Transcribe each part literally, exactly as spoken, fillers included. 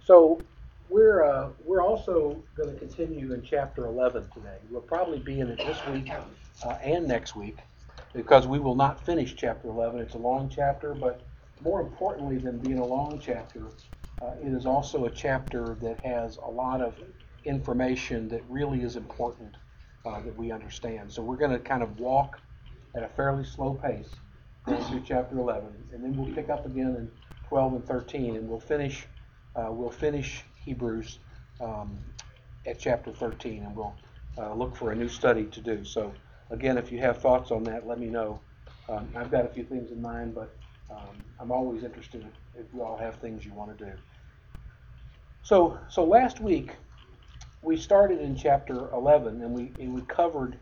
So we're uh, we're also going to continue in chapter eleven today. We'll probably be in it this week uh, and next week because we will not finish chapter eleven. It's a long chapter, but more importantly than being a long chapter, uh, it is also a chapter that has a lot of information that really is important uh, that we understand. So we're going to kind of walk at a fairly slow pace going through chapter eleven, and then we'll pick up again in twelve and thirteen, and we'll finish uh, we'll finish Hebrews um, at chapter thirteen, and we'll uh, look for a new study to do. So again, if you have thoughts on that, let me know. Um, I've got a few things in mind, but um, I'm always interested if you all have things you want to do. So so last week we started in chapter eleven, and we and we covered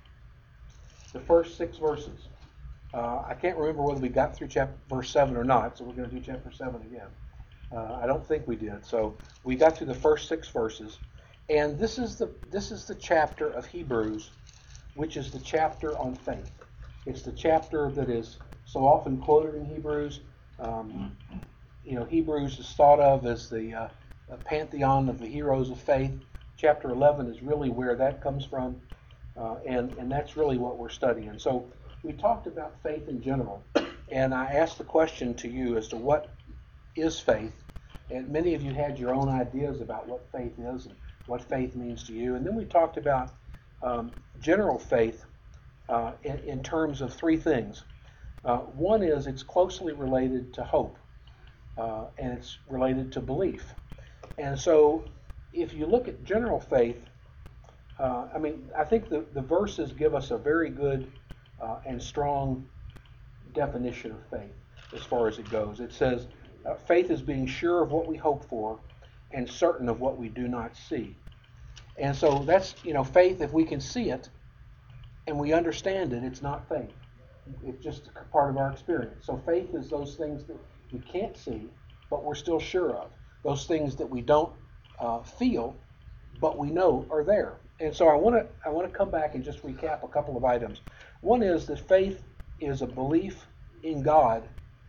the first six verses. Uh, I can't remember whether we got through chapter verse seven or not, so we're going to do chapter seven again. Uh, I don't think we did. So we got through the first six verses, and this is the this is the chapter of Hebrews, which is the chapter on faith. It's the chapter that is so often quoted in Hebrews. Um, you know, Hebrews is thought of as the uh, pantheon of the heroes of faith. Chapter eleven is really where that comes from, uh, and and that's really what we're studying. So we talked about faith in general, and I asked the question to you as to what is faith, and many of you had your own ideas about what faith is and what faith means to you. And then we talked about um, general faith uh, in, in terms of three things. Uh, one is it's closely related to hope, uh, and it's related to belief. And so if you look at general faith, uh, I mean, I think the, the verses give us a very good uh, and strong definition of faith as far as it goes. It says, uh, faith is being sure of what we hope for and certain of what we do not see. And so that's, you know, faith, if we can see it and we understand it, it's not faith. It's just a part of our experience. So faith is those things that we can't see, but we're still sure of. Those things that we don't uh, feel, but we know are there. And so I want to I want to come back and just recap a couple of items. One is that faith is a belief in God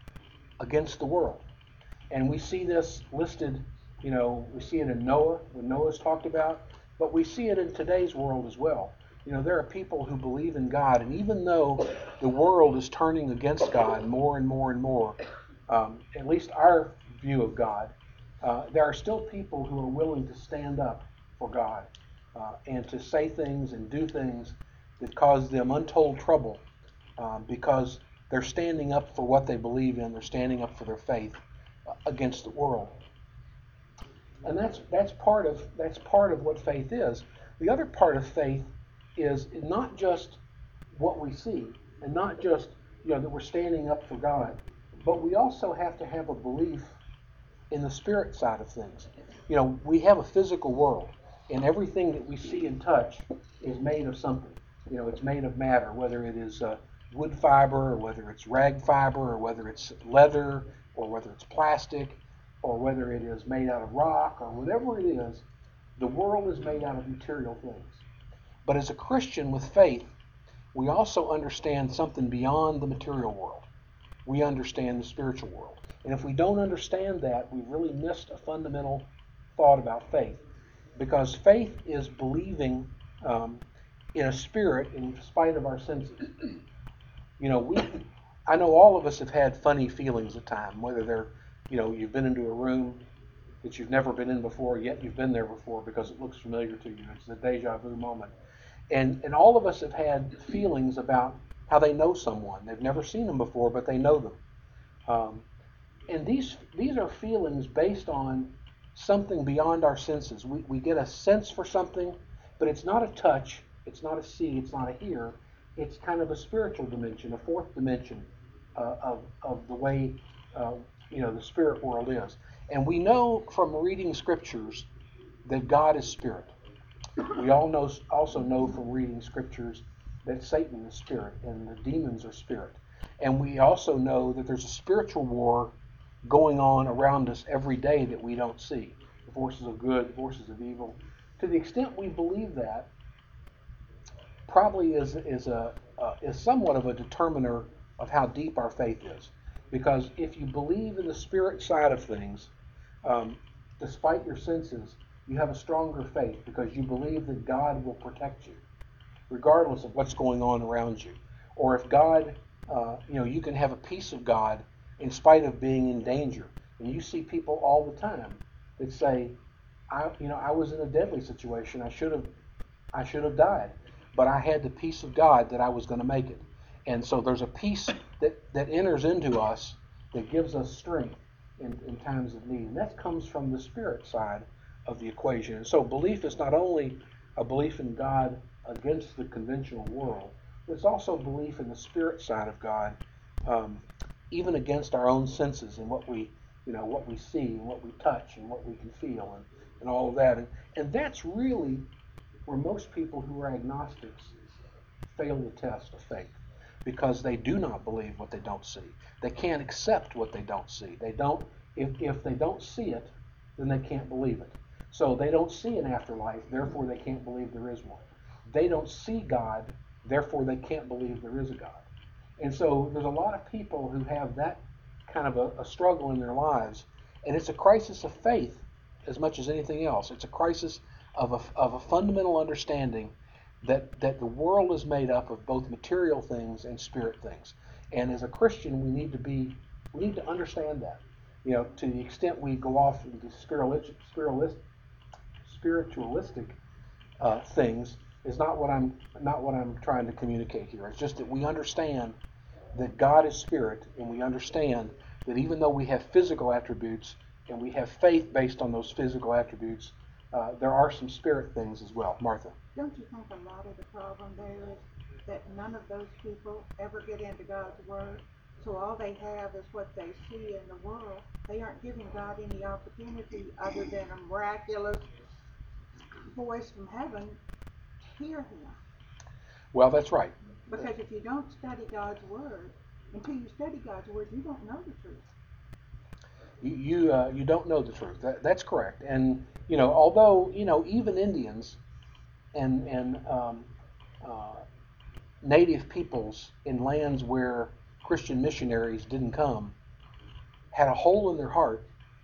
against the world. And we see this listed, you know, we see it in Noah, when Noah's talked about, but we see it in today's world as well. You know, there are people who believe in God, and even though the world is turning against God more and more and more, um, at least our view of God, uh, there are still people who are willing to stand up for God uh, and to say things and do things that cause them untold trouble um, because they're standing up for what they believe in. They're standing up for their faith uh, against the world, and that's that's part of that's part of what faith is. The other part of faith is not just what we see, and not just, you know, that we're standing up for God, but we also have to have a belief in the spirit side of things. You know, we have a physical world, and everything that we see and touch is made of something. You know, it's made of matter, whether it is uh, wood fiber, or whether it's rag fiber, or whether it's leather, or whether it's plastic, or whether it is made out of rock, or whatever it is. The world is made out of material things. But as a Christian with faith, we also understand something beyond the material world. We understand the spiritual world. And if we don't understand that, we've really missed a fundamental thought about faith. Because faith is believing um, in a spirit in spite of our senses. You know, we, I know all of us have had funny feelings at times, whether they're, you know, you've been into a room that you've never been in before, yet you've been there before because it looks familiar to you. It's the deja vu moment. And and all of us have had feelings about how they know someone. They've never seen them before, but they know them. Um, and these these are feelings based on something beyond our senses. We we get a sense for something, but it's not a touch, it's not a see, it's not a hear. It's kind of a spiritual dimension, a fourth dimension uh, of of the way uh, you know the spirit world is. And we know from reading scriptures that God is spirit. We all know, also know from reading scriptures that Satan is spirit and the demons are spirit. And we also know that there's a spiritual war going on around us every day that we don't see. The forces of good, the forces of evil. To the extent we believe that, probably is is a uh, is somewhat of a determiner of how deep our faith is. Because if you believe in the spirit side of things, um, despite your senses, you have a stronger faith because you believe that God will protect you, regardless of what's going on around you. Or if God, uh, you know, you can have a peace of God in spite of being in danger. And you see people all the time that say, I, you know, I was in a deadly situation. I should have, I should have died, but I had the peace of God that I was going to make it. And so there's a peace that, that enters into us that gives us strength in, in times of need. And that comes from the spirit side of the equation. And so belief is not only a belief in God against the conventional world, but it's also belief in the spirit side of God, um, even against our own senses and what we, you know, what we see and what we touch and what we can feel and, and all of that. And, and that's really where most people who are agnostics fail the test of faith, because they do not believe what they don't see. They can't accept what they don't see. They don't, if, if they don't see it, then they can't believe it. So they don't see an afterlife, therefore they can't believe there is one. They don't see God, therefore they can't believe there is a God. And so there's a lot of people who have that kind of a, a struggle in their lives, and it's a crisis of faith as much as anything else. It's a crisis of a, of a fundamental understanding that, that the world is made up of both material things and spirit things. And as a Christian, we need to be, we need to understand that. You know, to the extent we go off into spiritualistic, spiritualistic uh, things is not what I'm not what I'm trying to communicate here. It's just that we understand that God is spirit, and we understand that even though we have physical attributes and we have faith based on those physical attributes, uh, there are some spirit things as well. Martha? Don't you think a lot of the problem there is that none of those people ever get into God's Word? So all they have is what they see in the world. They aren't giving God any opportunity other than a miraculous voice from heaven to hear Him. Well, that's right. Because if you don't study God's Word, until you study God's Word, you don't know the truth. You you, uh, you don't know the truth. That, that's correct. And you know, although you know, even Indians and and um, uh, native peoples in lands where Christian missionaries didn't come had a hole in their heart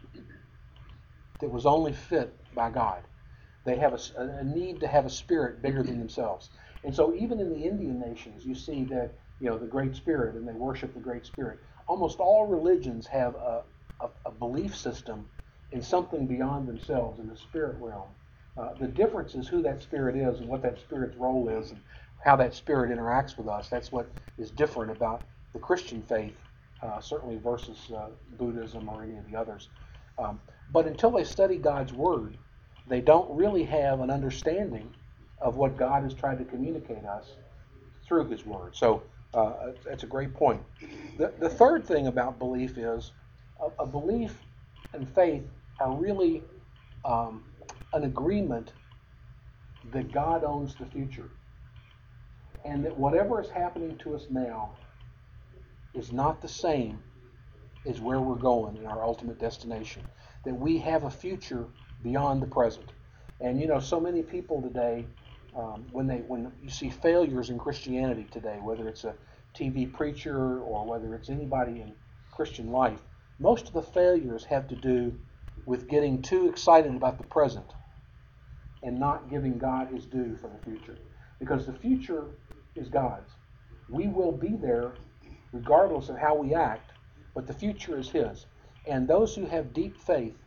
that was only fit by God. They have a, a need to have a spirit bigger than themselves. And so even in the Indian nations, you see that, you know, the Great Spirit, and they worship the Great Spirit. Almost all religions have a, a, a belief system in something beyond themselves, in the spirit realm. Uh, the difference is who that spirit is and what that spirit's role is and how that spirit interacts with us. That's what is different about the Christian faith, uh, certainly versus uh, Buddhism or any of the others. Um, but until they study God's Word, they don't really have an understanding of what God has tried to communicate us through His Word. So uh, that's a great point. The, the third thing about belief is a, a belief and faith are really um, an agreement that God owns the future, and that whatever is happening to us now is not the same as where we're going in our ultimate destination. That we have a future beyond the present. And you know, so many people today, um, when they when you see failures in Christianity today, whether it's a T V preacher or whether it's anybody in Christian life, most of the failures have to do with getting too excited about the present and not giving God His due for the future. Because the future is God's. We will be there regardless of how we act, but the future is His. And those who have deep faith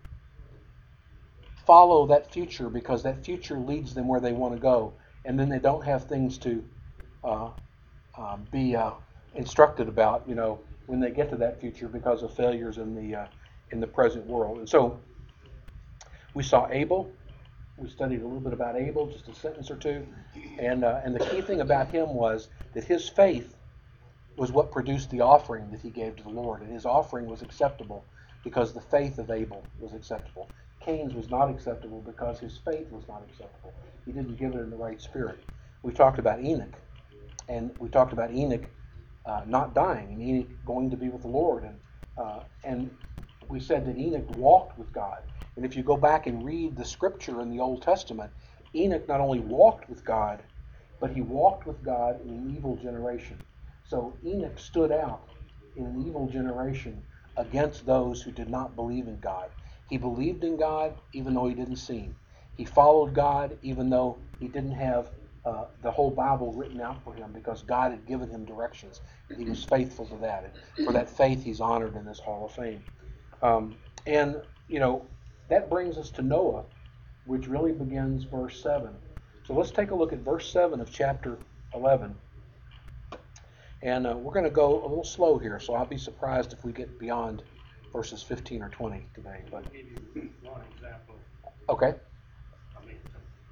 follow that future because that future leads them where they want to go, and then they don't have things to uh, uh, be uh, instructed about, you know, when they get to that future because of failures in the uh, in the present world. And so we saw Abel. We studied a little bit about Abel, just a sentence or two, and uh, and the key thing about him was that his faith was what produced the offering that he gave to the Lord, and his offering was acceptable because the faith of Abel was acceptable. Cain's was not acceptable because his faith was not acceptable. He didn't give it in the right spirit. We talked about Enoch, and we talked about Enoch uh, not dying, and Enoch going to be with the Lord, and uh, and we said that Enoch walked with God. And if you go back and read the scripture in the Old Testament, Enoch not only walked with God, but he walked with God in an evil generation. So Enoch stood out in an evil generation against those who did not believe in God. He believed in God even though he didn't see him. He followed God even though he didn't have uh, the whole Bible written out for him, because God had given him directions. And he was faithful to that. And for that faith, he's honored in this Hall of Fame. Um, and, you know, that brings us to Noah, which really begins verse seven. So let's take a look at verse seven of chapter eleven. And uh, we're going to go a little slow here, so I'll be surprised if we get beyond verses fifteen or twenty today. But I'll give you one example. okay. I mean,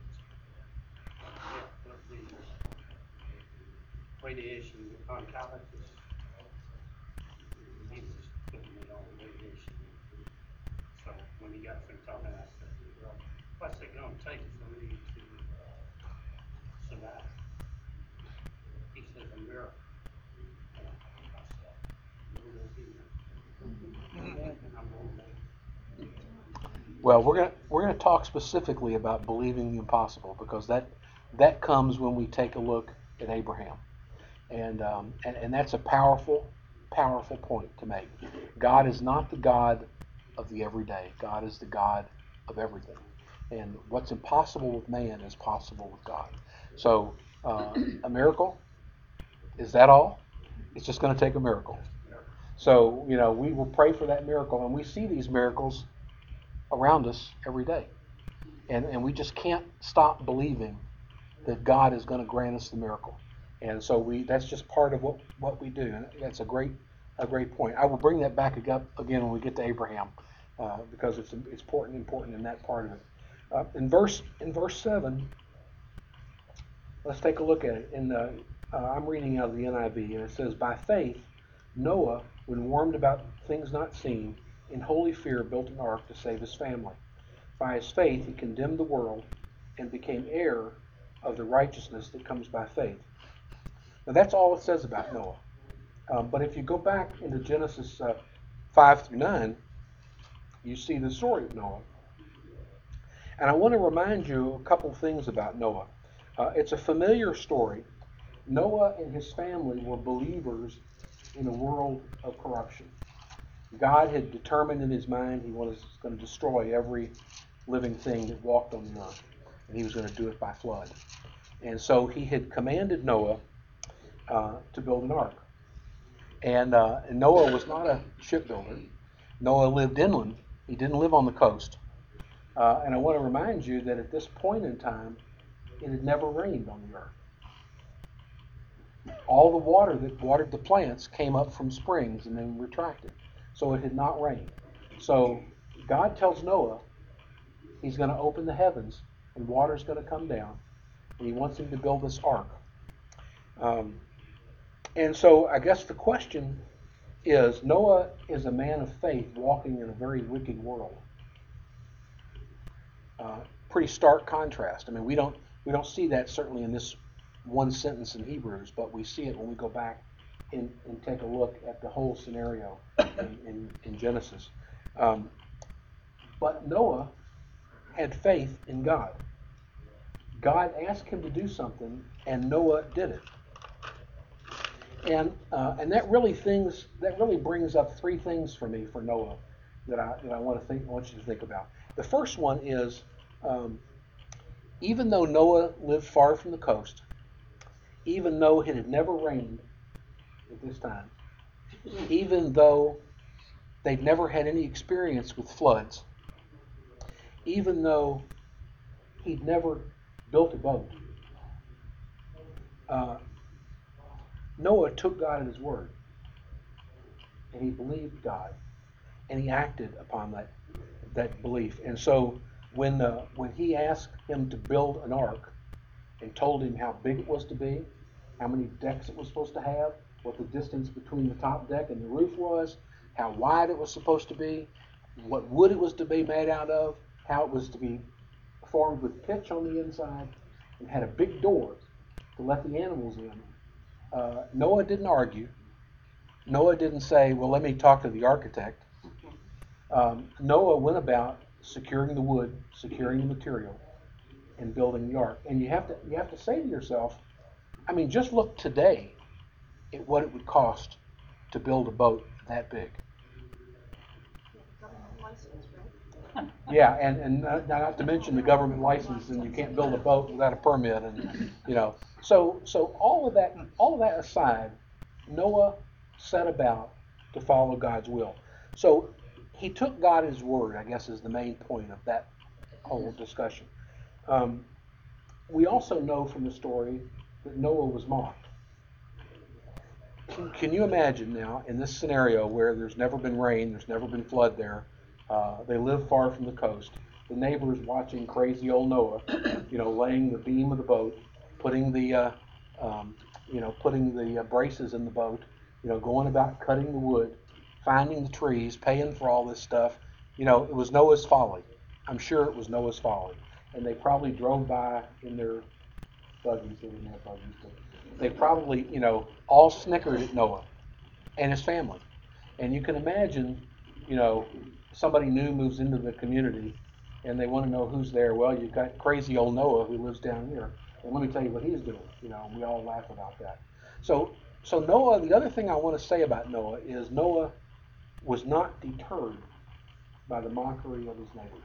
yeah, but the radiation oncologist, he was putting me on radiation. So when he got through talking, I said, well, what's it gonna take for me to survive? He said, a miracle. And I said, "We're gonna be there." And I'm going there. Well, we're gonna we're gonna talk specifically about believing the impossible, because that that comes when we take a look at Abraham, and um, and, and that's a powerful powerful point to make. God is not the God of the everyday. God is the God of everything, and what's impossible with man is possible with God. So uh, a miracle, is that all? It's just going to take a miracle. So you know we will pray for that miracle, and we see these miracles around us every day. And and we just can't stop believing that God is going to grant us the miracle. And so we that's just part of what, what we do. And that's a great a great point. I will bring that back up again when we get to Abraham, uh, because it's it's important important in that part of it. Uh, in verse in verse seven, let's take a look at it. In the, uh, I'm reading out of the N I V, and it says, "By faith, Noah, when warned about things not seen, in holy fear built an ark to save his family. By his faith he condemned the world and became heir of the righteousness that comes by faith." Now that's all it says about Noah. Um, but if you go back into Genesis uh, five through nine, you see the story of Noah. And I want to remind you a couple things about Noah. Uh, it's a familiar story. Noah and his family were believers in a world of corruption. God had determined in his mind he was going to destroy every living thing that walked on the earth, and he was going to do it by flood. And so he had commanded Noah uh, to build an ark. And, uh, and Noah was not a shipbuilder. Noah lived inland. He didn't live on the coast. Uh, and I want to remind you that at this point in time, it had never rained on the earth. All the water that watered the plants came up from springs and then retracted. So it had not rained. So God tells Noah he's going to open the heavens and water's going to come down. And he wants him to build this ark. Um, and so I guess the question is, Noah is a man of faith walking in a very wicked world. Uh, pretty stark contrast. I mean, we don't we don't see that certainly in this one sentence in Hebrews, but we see it when we go back and, and take a look at the whole scenario in, in, in Genesis. Um, but Noah had faith in God. God asked him to do something, and Noah did it. And uh, and that really things that really brings up three things for me for Noah that I that I want to think want you to think about. The first one is, um, even though Noah lived far from the coast, even though it had never rained at this time, even though they'd never had any experience with floods, even though he'd never built a boat, uh, Noah took God at his word, and he believed God, and he acted upon that that belief. And so when uh, when he asked him to build an ark and told him how big it was to be, how many decks it was supposed to have, what the distance between the top deck and the roof was, how wide it was supposed to be, what wood it was to be made out of, how it was to be formed with pitch on the inside, and had a big door to let the animals in. Uh, Noah didn't argue. Noah didn't say, well, let me talk to the architect. Um, Noah went about securing the wood, securing the material, and building the ark. And you have to you have to say to yourself, I mean, just look today at what it would cost to build a boat that big. Government license, right? Yeah, and, and not, not to mention the government license, and you can't build a boat without a permit, and you know. So so all of that all of that aside, Noah set about to follow God's will. So he took God at his word, I guess, is the main point of that whole discussion. Um, we also know from the story that Noah was mocked. Can, can you imagine now in this scenario where there's never been rain, there's never been flood there, uh, they live far from the coast, the neighbors watching crazy old Noah, you know, laying the beam of the boat, putting the, uh, um, you know, putting the uh, braces in the boat, you know, going about cutting the wood, finding the trees, paying for all this stuff. You know, it was Noah's folly. I'm sure it was Noah's folly. And they probably drove by in their buggies. They didn't have buggies, but they probably, you know, all snickered at Noah and his family. And you can imagine, you know, somebody new moves into the community and they want to know who's there. Well, you've got crazy old Noah who lives down here. And let me tell you what he's doing. You know, we all laugh about that. So, so Noah, the other thing I want to say about Noah is Noah was not deterred by the mockery of his neighbors.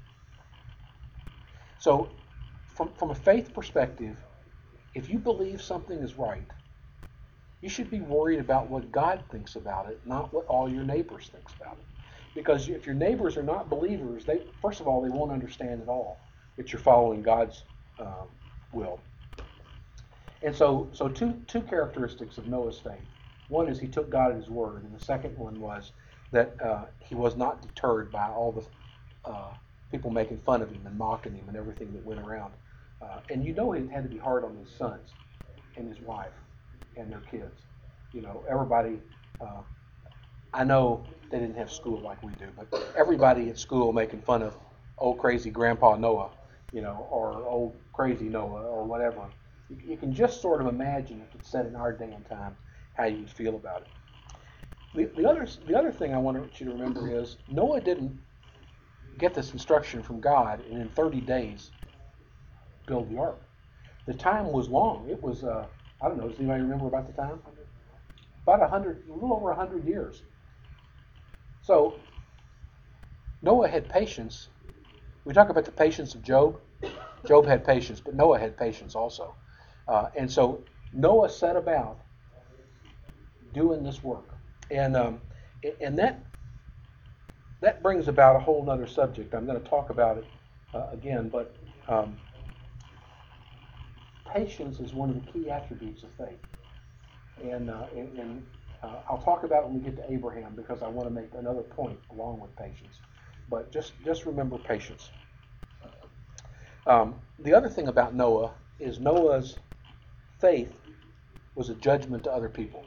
So, from, from a faith perspective, if you believe something is right, you should be worried about what God thinks about it, not what all your neighbors thinks about it. Because if your neighbors are not believers, they first of all, they won't understand at all that you're following God's um, will. And so, so two two characteristics of Noah's faith. One is he took God at his word, and the second one was that uh, he was not deterred by all the uh, people making fun of him and mocking him and everything that went around. Uh, and you know it had to be hard on his sons and his wife and their kids. You know, everybody, uh, I know they didn't have school like we do, but everybody at school making fun of old crazy Grandpa Noah, you know, or old crazy Noah or whatever. You, you can just sort of imagine if it's said in our day and time how you would feel about it. The, the, other, the other thing I want you to remember is Noah didn't get this instruction from God and in thirty days build the ark. The time was long. It was, uh, I don't know, does anybody remember about the time? About a hundred, a little over a hundred years. So Noah had patience. We talk about the patience of Job. Job had patience, but Noah had patience also. Uh, and so Noah set about doing this work. And um, and that that brings about a whole other subject. I'm going to talk about it uh, again, but um, patience is one of the key attributes of faith. And, uh, and, and uh, I'll talk about it when we get to Abraham because I want to make another point along with patience. But just, just remember patience. Um, the other thing about Noah is Noah's faith was a judgment to other people.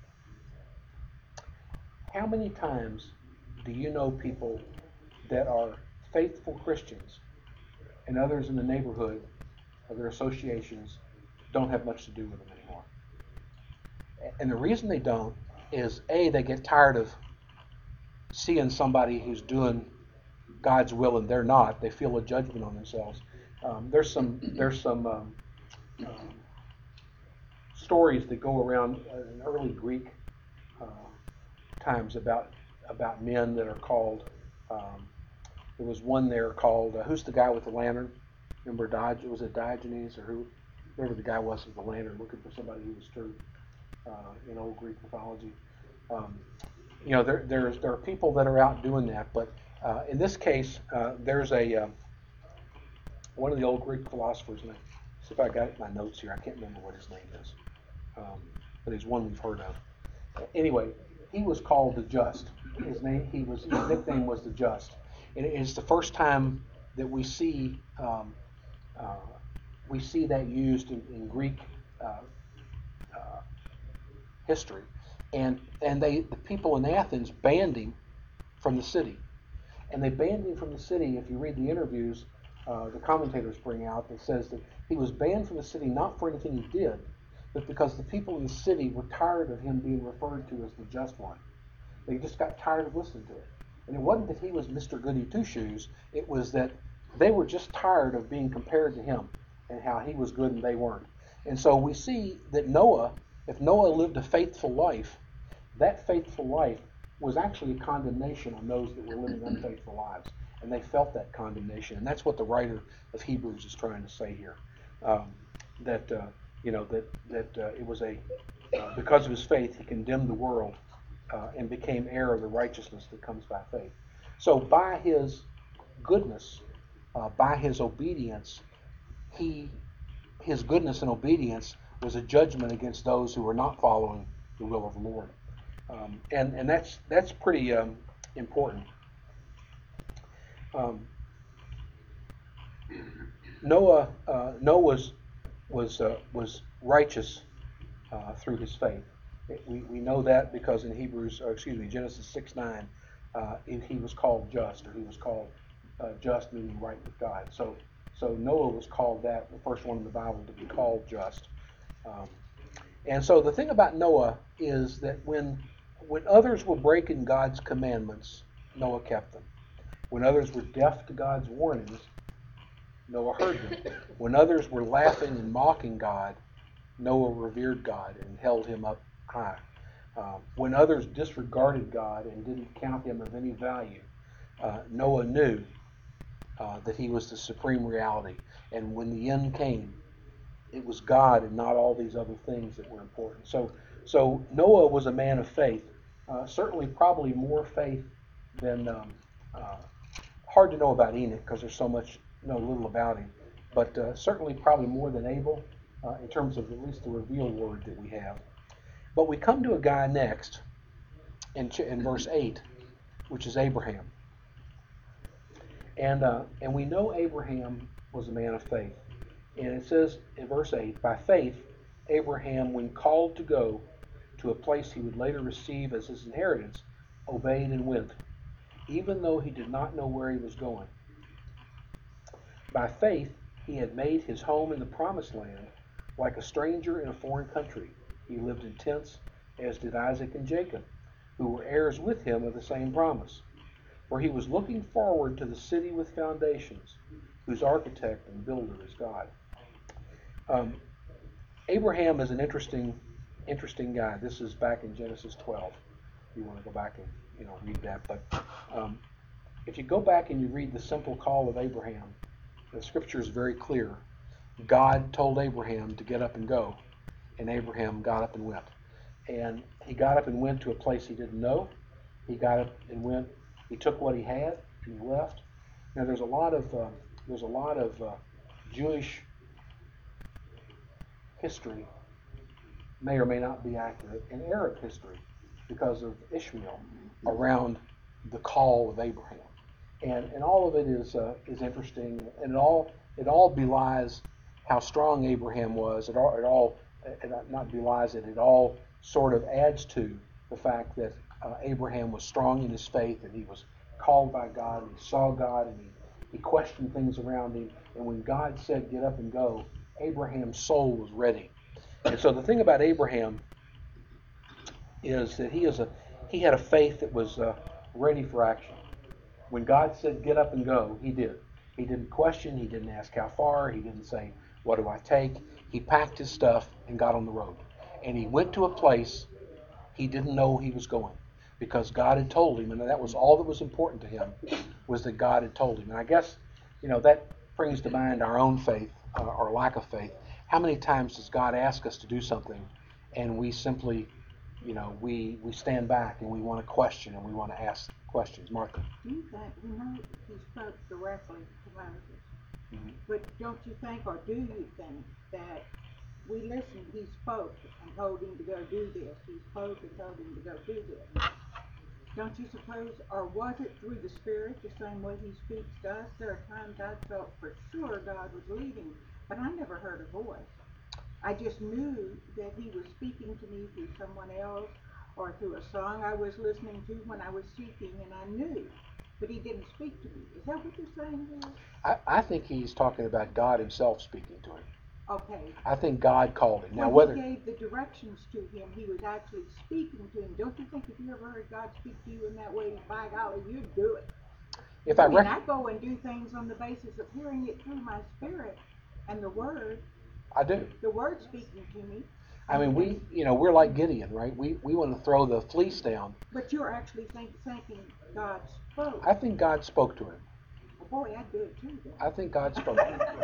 How many times do you know people that are faithful Christians and others in the neighborhood or their associations don't have much to do with them anymore? And the reason they don't is, A, they get tired of seeing somebody who's doing God's will and they're not. They feel a judgment on themselves. Um, there's some there's some um, um, stories that go around in early Greek uh, times about about men that are called. Um, there was one there called uh, who's the guy with the lantern? Remember Diogenes? Was it Diogenes or who? Whoever the guy was with the lantern, looking for somebody who was true uh, in old Greek mythology. Um, you know, there there's there are people that are out doing that, but uh, in this case, uh, there's a uh, one of the old Greek philosophers, and I see if I got it in my notes here. I can't remember what his name is, um, but he's one we've heard of. Anyway, he was called the Just. His name, he was, his nickname was the Just, and it is the first time that we see um, uh, we see that used in, in Greek uh, uh, history, and and they the people in Athens banned him from the city, and they banned him from the city. If you read the interviews, uh, the commentators bring out that says that he was banned from the city not for anything he did, but because the people in the city were tired of him being referred to as the Just One. They just got tired of listening to it. And it wasn't that he was Mister Goody Two Shoes. It was that they were just tired of being compared to him and how he was good and they weren't. And so we see that Noah, if Noah lived a faithful life, that faithful life was actually a condemnation on those that were living unfaithful lives. and they felt that condemnation. And that's what the writer of Hebrews is trying to say here. Um, that, uh, you know, that, that uh, it was a, uh, because of his faith, he condemned the world uh, and became heir of the righteousness that comes by faith. So by his goodness, uh, by his obedience, he, his goodness and obedience was a judgment against those who were not following the will of the Lord. Um, and, and that's, that's pretty um, important. Um, Noah, uh, Noah was was uh, was righteous uh, through his faith. It, we we know that because in Hebrews, or excuse me, Genesis six nine, uh, he, he was called just, or he was called uh, just, meaning right with God. So so Noah was called that, the first one in the Bible to be called just. Um, and so the thing about Noah is that when when others were breaking God's commandments, Noah kept them. When others were deaf to God's warnings, Noah heard them. When others were laughing and mocking God, Noah revered God and held him up high. Uh, when others disregarded God and didn't count him of any value, uh, Noah knew uh, that he was the supreme reality. And when the end came, it was God and not all these other things that were important. So, so Noah was a man of faith. Uh, certainly, probably more faith than. Um, uh, hard to know about Enoch because there's so much, know little about him. But uh, certainly, probably more than Abel uh, in terms of at least the revealed word that we have. But we come to a guy next in, in verse eight, which is Abraham. And uh, and we know Abraham was a man of faith. And it says in verse eight, by faith, Abraham, when called to go to a place he would later receive as his inheritance, obeyed and went, even though he did not know where he was going. By faith, he had made his home in the promised land like a stranger in a foreign country. He lived in tents, as did Isaac and Jacob, who were heirs with him of the same promise. For he was looking forward to the city with foundations, whose architect and builder is God. Um, Abraham is an interesting, interesting guy. This is back in Genesis twelve. If you want to go back and you know read that, but um, if you go back and you read the simple call of Abraham, the scripture is very clear. God told Abraham to get up and go, and Abraham got up and went. And he got up and went to a place he didn't know. He got up and went. He took what he had and he left. Now there's a lot of uh, there's a lot of uh, Jewish history, may or may not be accurate, and Arab history because of Ishmael around the call of Abraham, and and all of it is uh, is interesting, and it all it all belies how strong Abraham was. It all it all it not belies it. It all sort of adds to the fact that uh, Abraham was strong in his faith, and he was called by God, and he saw God, and he, he questioned things around him. And when God said, "Get up and go," Abraham's soul was ready. And so the thing about Abraham is that he is a he had a faith that was uh, ready for action. When God said, "Get up and go," he did. He didn't question. He didn't ask how far. He didn't say, "What do I take?" He packed his stuff and got on the road. And he went to a place he didn't know he was going because God had told him, and that was all that was important to him, was that God had told him. And I guess, you know, that brings to mind our own faith, uh, or lack of faith. How many times does God ask us to do something and we simply, you know, we, we stand back and we want to question and we want to ask questions? Martha? You think, we know he spoke directly to Moses, Mm-hmm. but don't you think, or do you think, that we listened, he spoke and told him to go do this, he spoke and told him to go do this. Don't you suppose, or was it through the Spirit, the same way he speaks to us? There are times I felt for sure God was leading, but I never heard a voice. I just knew that he was speaking to me through someone else or through a song I was listening to when I was seeking, and I knew, but he didn't speak to me. Is that what you're saying here? I, I think he's talking about God himself speaking to him. Okay. I think God called him. Now, when whether he gave the directions to him, he was actually speaking to him. Don't you think if you ever heard God speak to you in that way, by golly, you'd do it? if I, I mean, rec- I go and do things on the basis of hearing it through my spirit and the Word, I do. the Word speaking to me. I mean, we, you know, we're like Gideon, right? We we want to throw the fleece down. But you're actually think, thinking God spoke. I think God spoke to him. boy, I'd do it too. Then. I think God spoke.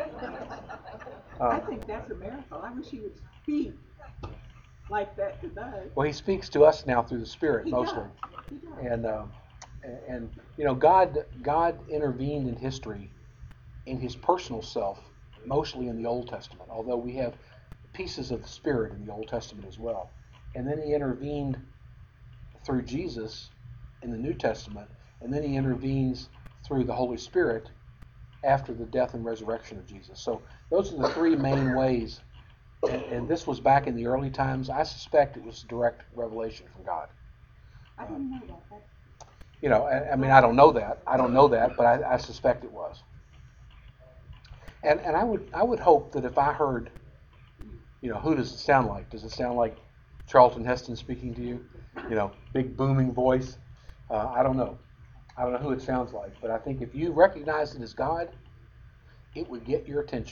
I Um, think that's a miracle. I wish he would speak like that today. well, He speaks to us now through the Spirit He mostly, does. He does. and um, and, and you know, God God intervened in history in His personal self, mostly in the Old Testament. Although we have pieces of the Spirit in the Old Testament as well, and then He intervened through Jesus in the New Testament, and then He intervenes through the Holy Spirit after the death and resurrection of Jesus. So those are the three main ways. And, and this was back in the early times. I suspect it was direct revelation from God. I didn't know that. That's, You know, I, I mean, I don't know that. I don't know that, but I, I suspect it was. And and I would I would hope that if I heard, you know, who does it sound like? Does it sound like Charlton Heston speaking to you? You know, big booming voice. Uh, I don't know. I don't know who it sounds like, but I think if you recognize it as God, it would get your attention.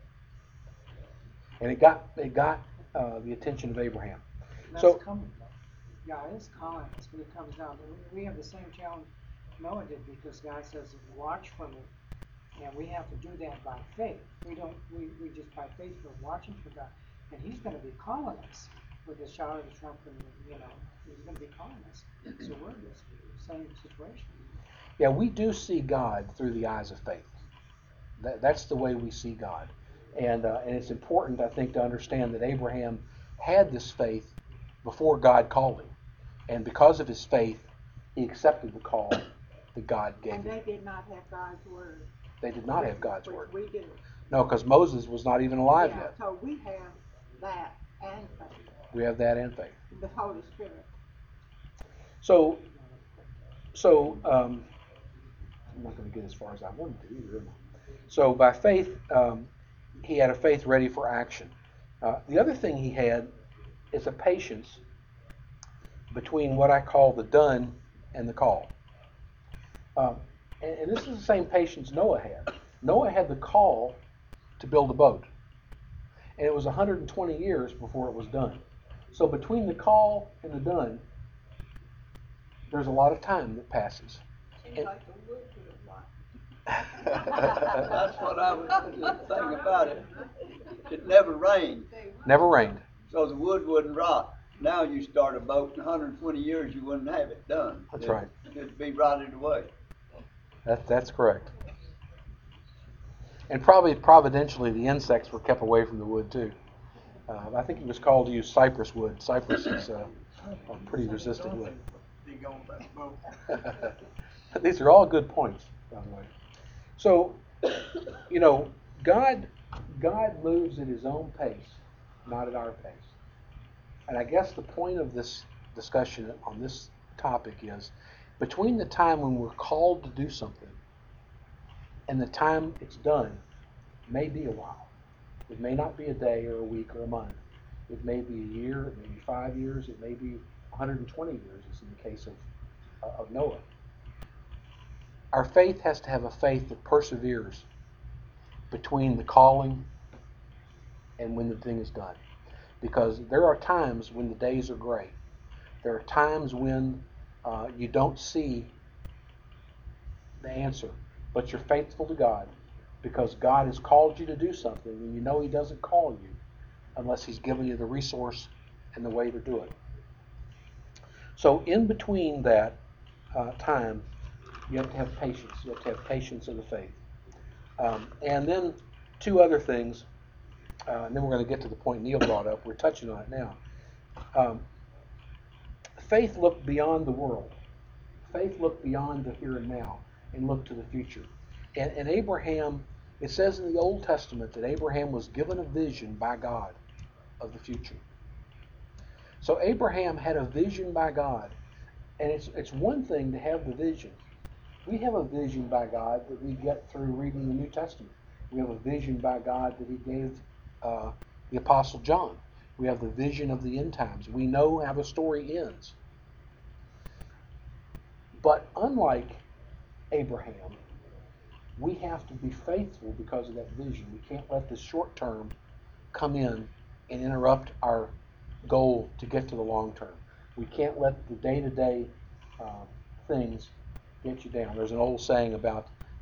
And it got it got uh, the attention of Abraham. That's So coming. God is calling us when He comes down. We have the same challenge Noah did because God says, "Watch for me," and we have to do that by faith. We don't. We, we just by faith we're watching for God, and He's going to be calling us with the shout of the trumpet. And, you know, He's going to be calling us. So we're in this same situation. yeah, we do see God through the eyes of faith. That, that's the way we see God. And, uh, and it's important, I think, to understand that Abraham had this faith before God called him. And because of his faith, he accepted the call that God gave and him. they did not have God's word. They did not have God's which word. We do. No, because Moses was not even alive Yeah, yet. so we have that and faith, We have that and faith. the Holy Spirit. So, so um, I'm not going to get as far as I wanted to either, am I? So by faith, um, he had a faith ready for action. Uh, the other thing he had is a patience between what I call the done and the call. Um, and, and this is the same patience Noah had. Noah had the call to build a boat. And it was one hundred twenty years before it was done. So between the call and the done, there's a lot of time that passes. Seems like the wood would have rot. That's what I was thinking about it. It never rained, Never rained. so the wood wouldn't rot. Now you start a boat in one hundred twenty years, you wouldn't have it done. That's It'd- right. It'd be rotted away. That, that's correct. And probably providentially, the insects were kept away from the wood too. Uh, I think it was called to use cypress wood. Cypress is uh, a pretty resistant wood. Be on that boat. These are all good points, by the way. So, you know, God, God moves at His own pace, not at our pace. And I guess the point of this discussion on this topic is between the time when we're called to do something and the time it's done may be a while. It may not be a day or a week or a month. It may be a year, it may be five years, it may be one hundred twenty years, as in the case of, uh, of Noah. Our faith has to have a faith that perseveres between the calling and when the thing is done. Because there are times when the days are gray. There are times when uh, you don't see the answer, but you're faithful to God because God has called you to do something and you know He doesn't call you unless He's given you the resource and the way to do it. So in between that uh, time, you have to have patience. You have to have patience in the faith. Um, and then two other things, uh, and then we're going to get to the point Neil brought up. We're touching on it now. Um, faith looked beyond the world. Faith looked beyond the here and now and looked to the future. And, and Abraham, it says in the Old Testament that Abraham was given a vision by God of the future. So Abraham had a vision by God. And it's it's one thing to have the vision. We have a vision by God that we get through reading the New Testament. We have a vision by God that He gave uh, the Apostle John. We have the vision of the end times. We know how the story ends. But unlike Abraham, we have to be faithful because of that vision. We can't let the short term come in and interrupt our goal to get to the long term. We can't let the day-to-day uh, things get you down. There's an old saying about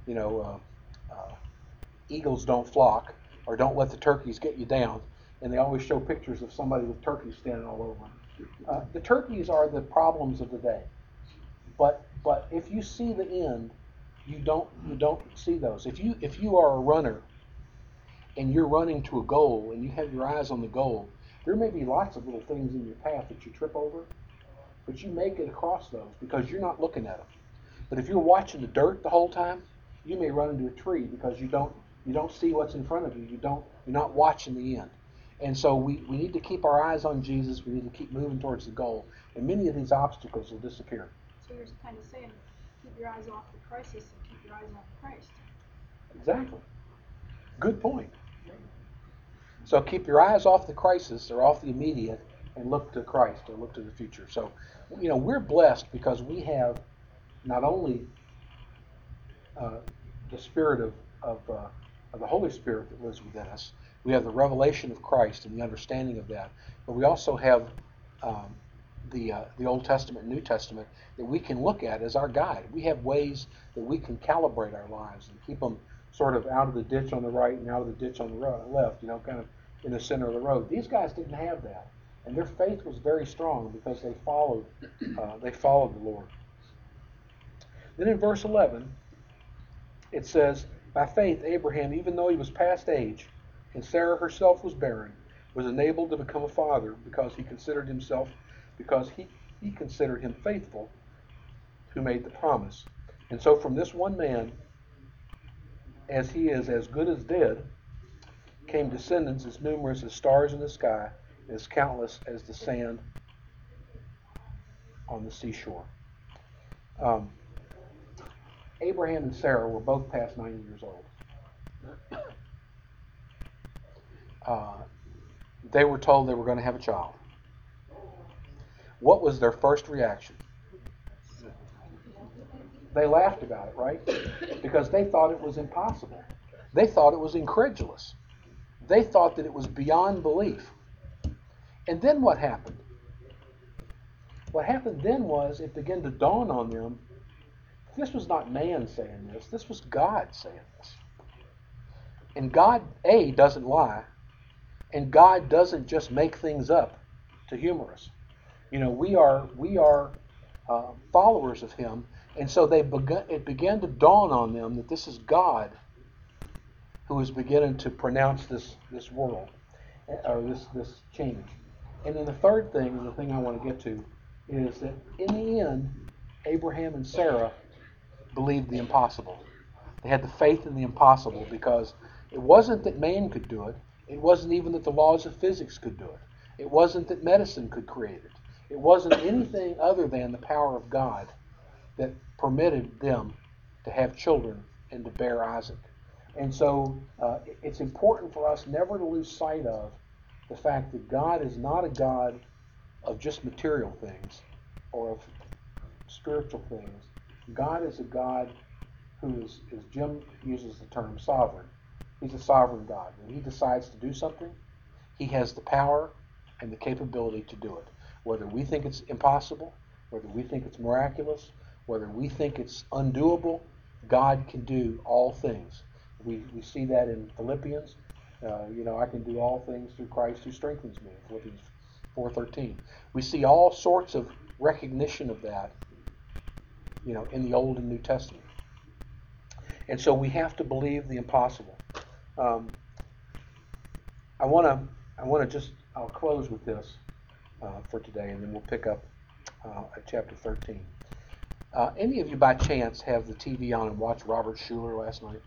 you know, uh, uh, eagles don't flock, or don't let the turkeys get you down. And they always show pictures of somebody with turkeys standing all over them. Uh, the turkeys are the problems of the day. But but if you see the end, you don't you don't see those. If you if you are a runner and you're running to a goal and you have your eyes on the goal, there may be lots of little things in your path that you trip over, but you may get across those because you're not looking at them. But if you're watching the dirt the whole time, you may run into a tree because you don't you don't see what's in front of you. You don't you're not watching the end. And so we, we need to keep our eyes on Jesus. We need to keep moving towards the goal. And many of these obstacles will disappear. So you're kind of saying, keep your eyes off the crisis and keep your eyes on Christ. Exactly. Good point. So keep your eyes off the crisis or off the immediate and look to Christ or look to the future. So, you know, we're blessed because we have not only uh, the Spirit of, of, uh, of the Holy Spirit that lives within us, we have the revelation of Christ and the understanding of that, but we also have um, the uh, the Old Testament and New Testament that we can look at as our guide. We have ways that we can calibrate our lives and keep them sort of out of the ditch on the right and out of the ditch on the ro- left, you know, kind of in the center of the road. These guys didn't have that, and their faith was very strong because they followed uh, they followed the Lord. Then in verse eleven, it says, "By faith Abraham, even though he was past age, and Sarah herself was barren, was enabled to become a father because he considered himself, because he, he considered him faithful who made the promise. And so from this one man, as he is as good as dead, came descendants as numerous as stars in the sky, and as countless as the sand on the seashore." Um, Abraham and Sarah were both past ninety years old. Uh, they were told they were going to have a child. What was their first reaction? They laughed about it, right? Because they thought it was impossible. They thought it was incredulous. They thought that it was beyond belief. And then what happened? What happened then was it began to dawn on them, this was not man saying this, this was God saying this. And God, A, doesn't lie, and God doesn't just make things up to humor us. You know, we are we are uh, followers of Him, and so they began, it began to dawn on them that this is God who is beginning to pronounce this this world, or this this change. And then the third thing, and the thing I want to get to, is that in the end, Abraham and Sarah believed the impossible. They had the faith in the impossible because it wasn't that man could do it. It wasn't even that the laws of physics could do it. It wasn't that medicine could create it. It wasn't anything other than the power of God that permitted them to have children and to bear Isaac. And so uh, it's important for us never to lose sight of the fact that God is not a God of just material things or of spiritual things. God is a God who is, as Jim uses the term, sovereign. He's a sovereign God. When He decides to do something, He has the power and the capability to do it. Whether we think it's impossible, whether we think it's miraculous, whether we think it's undoable, God can do all things. We, we see that in Philippians. Uh, you know, I can do all things through Christ who strengthens me, Philippians four thirteen. We see all sorts of recognition of that, you know, in the Old and New Testament. And so we have to believe the impossible. Um, I want to I want to just, I'll close with this uh, for today, and then we'll pick up uh, at chapter thirteen. Uh, any of you by chance have the T V on and watched Robert Schuller last night?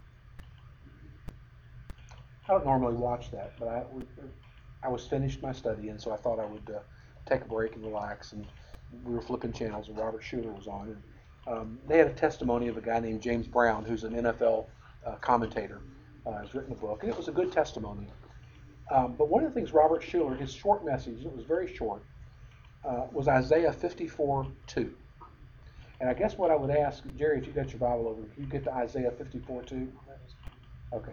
I don't normally watch that, but I, I was finished my study, and so I thought I would uh, take a break and relax, and we were flipping channels, and Robert Schuller was on, and um, they had a testimony of a guy named James Brown, who's an N F L uh, commentator, uh, has written a book, and it was a good testimony. Um, but one of the things Robert Schuller, his short message, it was very short, uh, was Isaiah fifty-four two. And I guess what I would ask, Jerry, if you got your Bible over, can you get to Isaiah fifty-four two? Okay.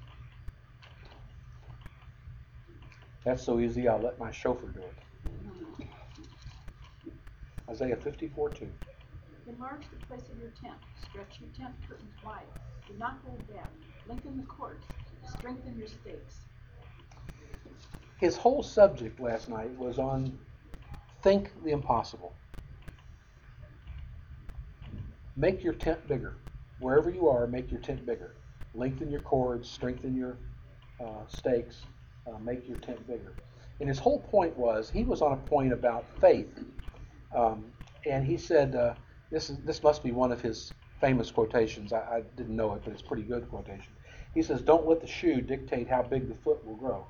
That's so easy, I'll let my chauffeur do it. Isaiah fifty-four two. Enlarge the place of your tent, stretch your tent curtains wide, do not hold back, lengthen the cords, strengthen your stakes. His whole subject last night was on think the impossible. Make your tent bigger. Wherever you are, make your tent bigger. Lengthen your cords, strengthen your uh, stakes, uh, make your tent bigger. And his whole point was, he was on a point about faith. Um, and he said, uh, this is this must be one of his famous quotations. I, I didn't know it, but it's a pretty good quotation. He says, don't let the shoe dictate how big the foot will grow.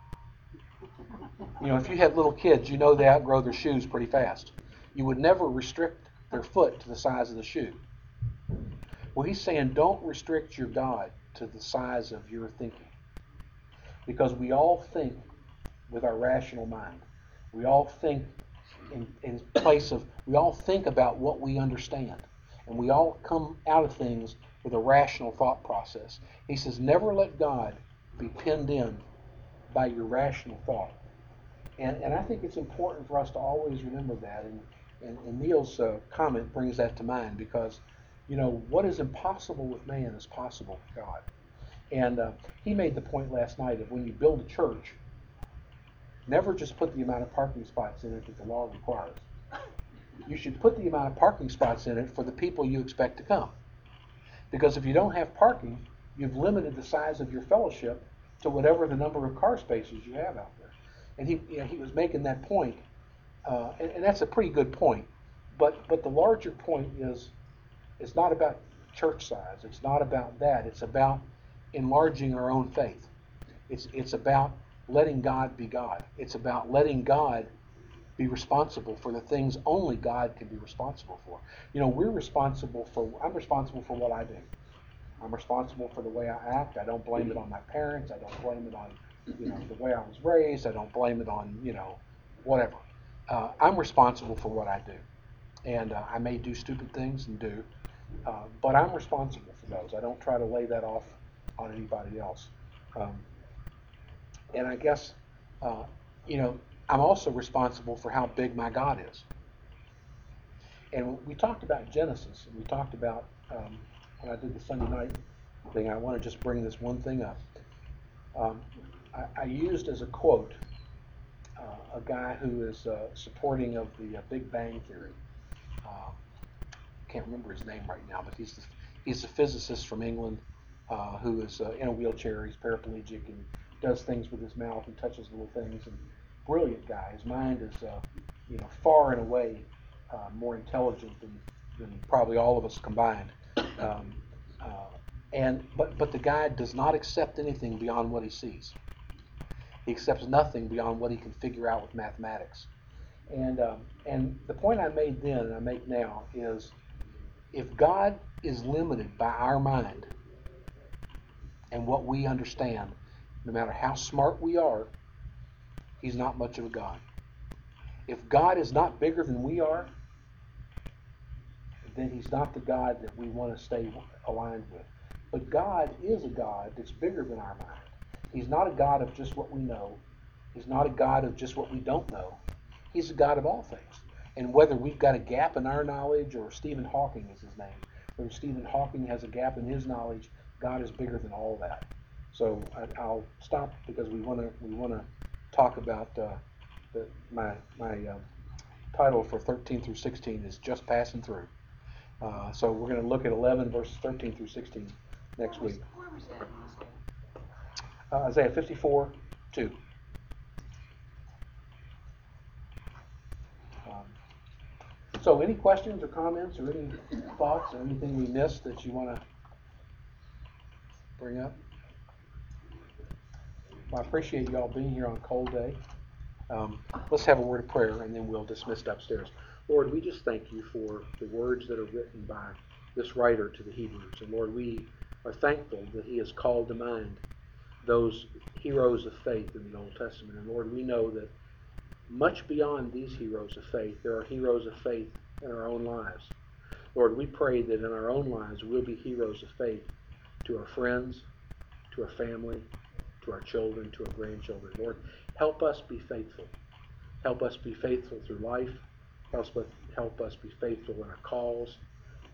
You know, if you have little kids, you know they outgrow their shoes pretty fast. You would never restrict their foot to the size of the shoe. Well, he's saying don't restrict your God to the size of your thinking. Because we all think with our rational mind. We all think in, in place of, we all think about what we understand. And we all come out of things with a rational thought process. He says, never let God be pinned in by your rational thought. And, and I think it's important for us to always remember that. And, and, and Neil's uh, comment brings that to mind because, you know, what is impossible with man is possible with God. And uh, he made the point last night of when you build a church, never just put the amount of parking spots in it that the law requires. You should put the amount of parking spots in it for the people you expect to come. Because if you don't have parking, you've limited the size of your fellowship to whatever the number of car spaces you have out there. And he, you know, he was making that point, uh, and, and that's a pretty good point. But but the larger point is, it's not about church size. It's not about that. It's about enlarging our own faith. It's it's about letting God be God. It's about letting God be responsible for the things only God can be responsible for. You know, we're responsible for, I'm responsible for what I do. I'm responsible for the way I act. I don't blame it on my parents. I don't blame it on, you know, the way I was raised. I don't blame it on, you know, whatever. Uh, I'm responsible for what I do. And uh, I may do stupid things and do, uh, but I'm responsible for those. I don't try to lay that off on anybody else. Um, and I guess, uh, you know, I'm also responsible for how big my God is. And we talked about Genesis, and we talked about, um, when I did the Sunday night thing, I want to just bring this one thing up. Um, I, I used as a quote uh, a guy who is uh, supporting of the uh, Big Bang Theory. Um, can't remember his name right now, but he's the, he's a physicist from England uh, who is uh, in a wheelchair. He's paraplegic and does things with his mouth and touches little things. And brilliant guy. His mind is, uh, you know, far and away uh, more intelligent than, than probably all of us combined. Um, uh, and but but the guy does not accept anything beyond what he sees. He accepts nothing beyond what he can figure out with mathematics. And um, and the point I made then and I make now is, if God is limited by our mind and what we understand, no matter how smart we are, He's not much of a God. If God is not bigger than we are, then He's not the God that we want to stay aligned with. But God is a God that's bigger than our mind. He's not a God of just what we know. He's not a God of just what we don't know. He's a God of all things. And whether we've got a gap in our knowledge, or Stephen Hawking is his name, whether Stephen Hawking has a gap in his knowledge, God is bigger than all that. So I, I'll stop because we want to we want to talk about uh, the, my my um, title for thirteen through sixteen is Just Passing Through. Uh, so we're going to look at eleven verses thirteen through sixteen next week. Where was that? Uh, Isaiah fifty-four, two. Um, so any questions or comments or any thoughts or anything we missed that you want to bring up? Well, I appreciate you all being here on a cold day. Um, let's have a word of prayer and then we'll dismiss upstairs. Lord, we just thank you for the words that are written by this writer to the Hebrews. And Lord, we are thankful that he has called to mind those heroes of faith in the Old Testament. And Lord, we know that much beyond these heroes of faith, there are heroes of faith in our own lives. Lord, we pray that in our own lives we'll be heroes of faith to our friends, to our family, to our children, to our grandchildren. Lord, help us be faithful. Help us be faithful through life. Help us, help us be faithful in our calls.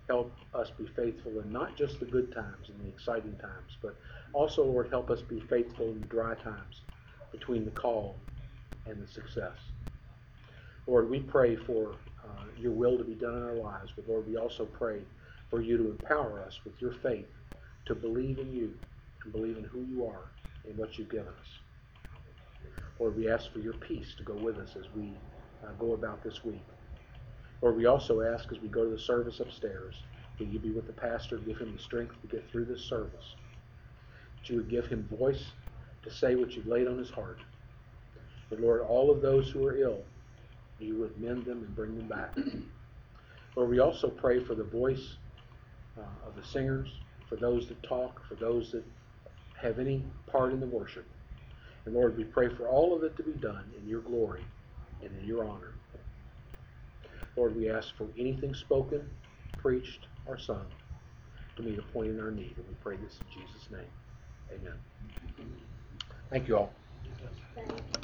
help us be faithful in not just the good times and the exciting times, but also, Lord, help us be faithful in the dry times between the call and the success. Lord, we pray for uh, your will to be done in our lives, but Lord, we also pray for you to empower us with your faith to believe in you and believe in who you are and what you've given us. Lord, we ask for your peace to go with us as we uh, go about this week. Lord, we also ask as we go to the service upstairs, that you be with the pastor, give him the strength to get through this service. That you would give him voice to say what you've laid on his heart. But Lord, all of those who are ill, you would mend them and bring them back. Lord, we also pray for the voice uh, of the singers, for those that talk, for those that have any part in the worship. And Lord, we pray for all of it to be done in your glory and in your honor. Lord, we ask for anything spoken, preached, or sung to meet a point in our need. And we pray this in Jesus' name. Amen. Thank you all. Thank you.